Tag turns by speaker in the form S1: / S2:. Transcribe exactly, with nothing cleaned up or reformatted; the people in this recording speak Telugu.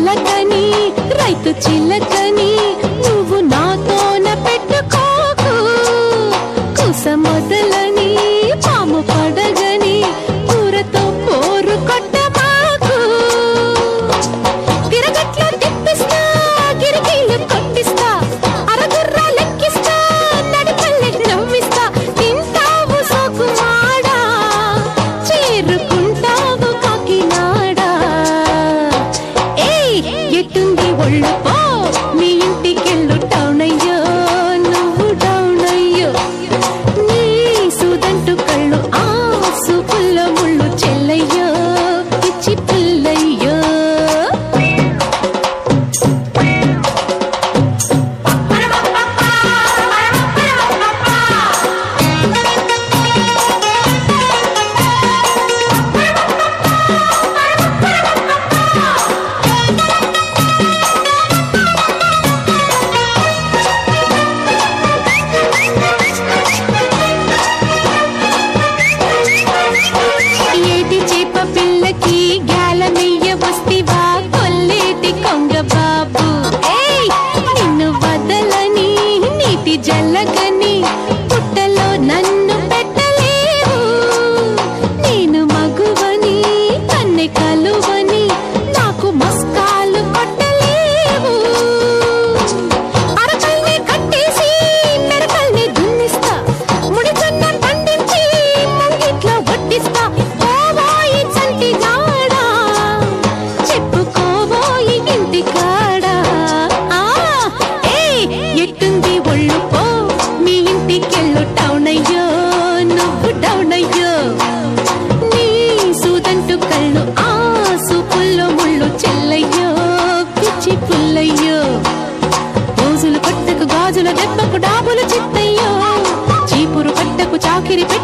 S1: పలకని రైతు చిలకని నువ్వు నాతోన పెట్టుకోకు కుస మొదలని పాము పడగని కూరతో పోరు కొట్టమాకు గిరగట్లో తిప్పిస్తా గిరికీలు కొట్టిస్తా అరగుర్రా లెక్కిస్తా నడిపల్లె నవ్విస్తా తింటావు సోకుమాడా చేరుకుంటావు కాకినాడా ఏయ్ ఎట్టుంది ఒళ్ళు పో మీ ఇంటికెళ్ళు టౌన్ అయ్యో నువ్వు డౌన్ అయ్యో నీ సుదంటు కళ్ళు ఆ సూపుల్లో ముళ్ళు చెల్లయ్యో పిచ్చి పిల్లయ్యో ఏటి చేప పిల్లకి గాలమెయ్య వస్తివా కొల్లేటి కొంగ బాబు ఏయ్ నిన్ను వదలని నీటి జల్లగని పుట్టలో నన్ను పెట్టలేవు నేను మగువని కన్నె కలువని నాకు మస్కాలు కొట్టలేవు అరకల్ని కట్టేసి మెరకల్ని దున్నిస్తా ముడిజొన్న పండించి ముంగిట్లో వడ్డిస్తా ఓవోయి చంటి గాడా చెప్పుకోవోయి ఇంటి కాడా ఆ ఏయ్ ఎట్టుంది ఒళ్ళు పో మీ ఇంటికెళ్ళు టౌన్ అయ్యో నువ్వు డౌన్ అయ్యో నీ సూదంటు కళ్ళు ఆ సూపుల్లో ముళ్ళు చెల్లయ్యో పిచ్చి పుల్లయ్యో రోజులు పట్టకు గాజుల దెబ్బకు డాబులు చిత్తయ్యో చీపురు పట్టకు చాకిరి పెట్టి